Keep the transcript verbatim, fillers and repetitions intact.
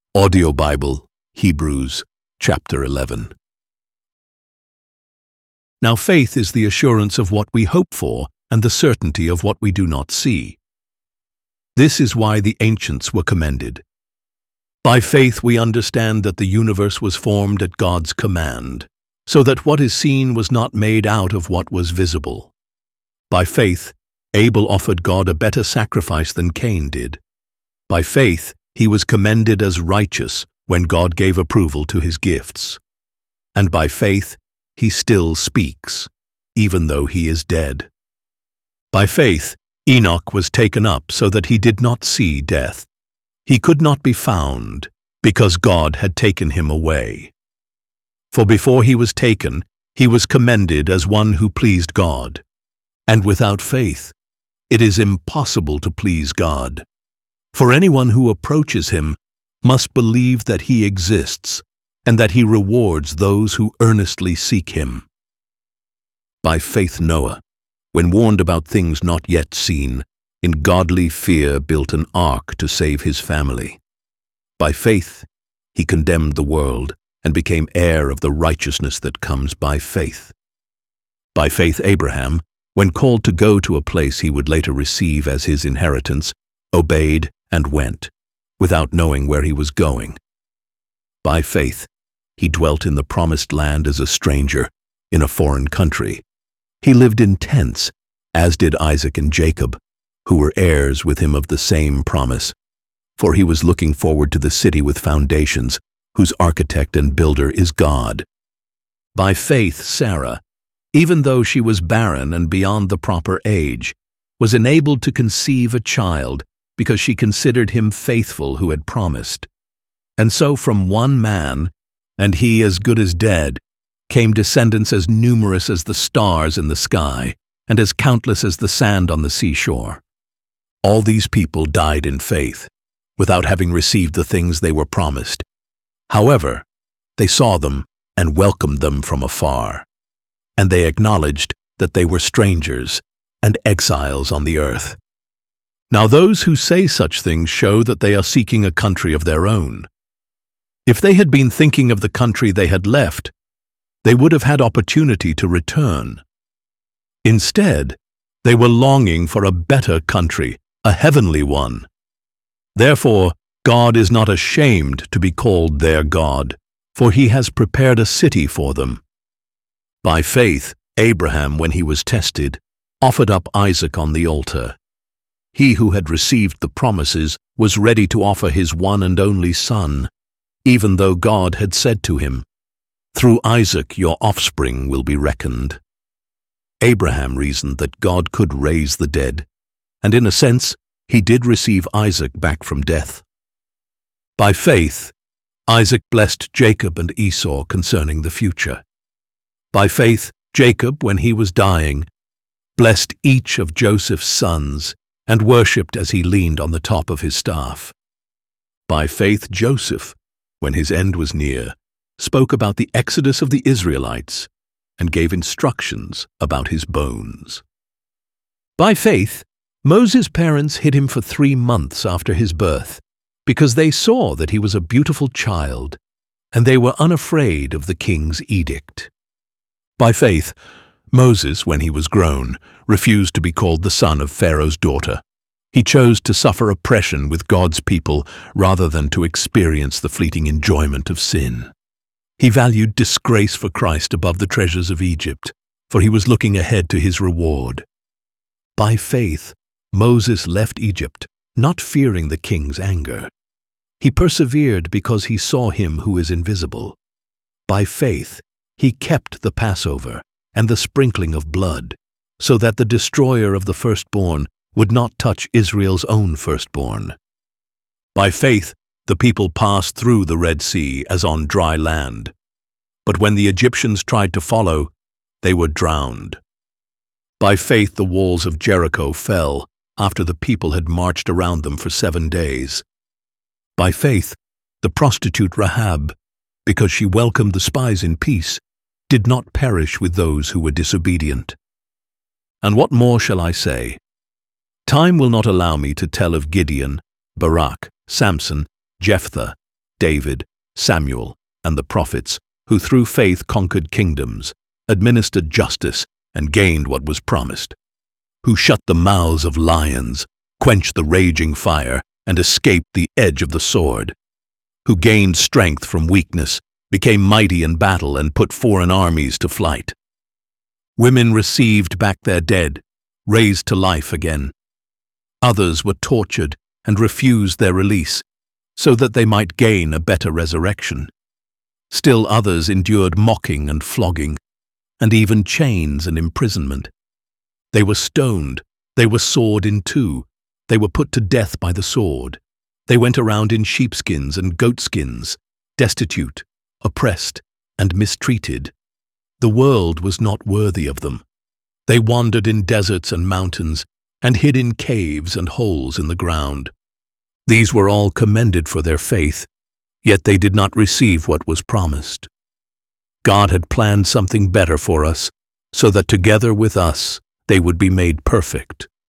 Audio Bible, Hebrews, chapter eleven. Now faith is the assurance of what we hope for and the certainty of what we do not see. This is why the ancients were commended. By faith we understand that the universe was formed at God's command, so that what is seen was not made out of what was visible. By faith, Abel offered God a better sacrifice than Cain did. By faith, he was commended as righteous when God gave approval to his gifts. And by faith, he still speaks, even though he is dead. By faith, Enoch was taken up so that he did not see death. He could not be found, because God had taken him away. For before he was taken, he was commended as one who pleased God. And without faith, it is impossible to please God. For anyone who approaches him must believe that he exists and that he rewards those who earnestly seek him. By faith Noah, when warned about things not yet seen, in godly fear built an ark to save his family. By faith he condemned the world and became heir of the righteousness that comes by faith. By faith Abraham, when called to go to a place he would later receive as his inheritance, obeyed and went, without knowing where he was going. By faith, he dwelt in the promised land as a stranger, in a foreign country. He lived in tents, as did Isaac and Jacob, who were heirs with him of the same promise, for he was looking forward to the city with foundations, whose architect and builder is God. By faith Sarah, even though she was barren and beyond the proper age, was enabled to conceive a child, because she considered him faithful who had promised. And so from one man, and he as good as dead, came descendants as numerous as the stars in the sky, and as countless as the sand on the seashore. All these people died in faith, without having received the things they were promised. However, they saw them and welcomed them from afar, and they acknowledged that they were strangers and exiles on the earth. Now those who say such things show that they are seeking a country of their own. If they had been thinking of the country they had left, they would have had opportunity to return. Instead, they were longing for a better country, a heavenly one. Therefore, God is not ashamed to be called their God, for he has prepared a city for them. By faith, Abraham, when he was tested, offered up Isaac on the altar. He who had received the promises was ready to offer his one and only son, even though God had said to him, "Through Isaac your offspring will be reckoned." Abraham reasoned that God could raise the dead, and in a sense, he did receive Isaac back from death. By faith, Isaac blessed Jacob and Esau concerning the future. By faith, Jacob, when he was dying, blessed each of Joseph's sons and worshipped as he leaned on the top of his staff. By faith, Joseph, when his end was near, spoke about the exodus of the Israelites and gave instructions about his bones. By faith, Moses' parents hid him for three months after his birth, because they saw that he was a beautiful child, and they were unafraid of the king's edict. By faith, Moses, when he was grown, refused to be called the son of Pharaoh's daughter. He chose to suffer oppression with God's people rather than to experience the fleeting enjoyment of sin. He valued disgrace for Christ above the treasures of Egypt, for he was looking ahead to his reward. By faith, Moses left Egypt, not fearing the king's anger. He persevered because he saw him who is invisible. By faith, he kept the Passover and the sprinkling of blood, so that the destroyer of the firstborn would not touch Israel's own firstborn. By faith, the people passed through the Red Sea as on dry land. But when the Egyptians tried to follow, they were drowned. By faith, the walls of Jericho fell after the people had marched around them for seven days. By faith, the prostitute Rahab, because she welcomed the spies in peace, did not perish with those who were disobedient. And what more shall I say? Time will not allow me to tell of Gideon, Barak, Samson, Jephthah, David, Samuel, and the prophets, who through faith conquered kingdoms, administered justice, and gained what was promised, who shut the mouths of lions, quenched the raging fire, and escaped the edge of the sword, who gained strength from weakness, became mighty in battle, and put foreign armies to flight. Women received back their dead, raised to life again. Others were tortured and refused their release, so that they might gain a better resurrection. Still others endured mocking and flogging, and even chains and imprisonment. They were stoned, they were sawed in two, they were put to death by the sword. They went around in sheepskins and goatskins, destitute, oppressed, and mistreated. The world was not worthy of them. They wandered in deserts and mountains, and hid in caves and holes in the ground. These were all commended for their faith, yet they did not receive what was promised. God had planned something better for us, so that together with us they would be made perfect.